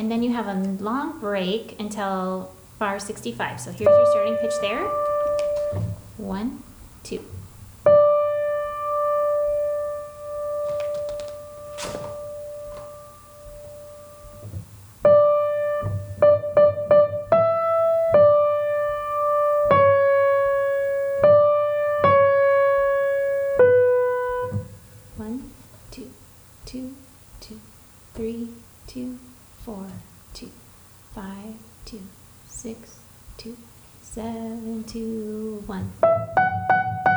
and then you have a long break until bar 65. So here's your starting pitch there. 1, 2. One, two, two, two, 3, 2, 4, 2, 5, 2, 6, 2, 7, 2, 1.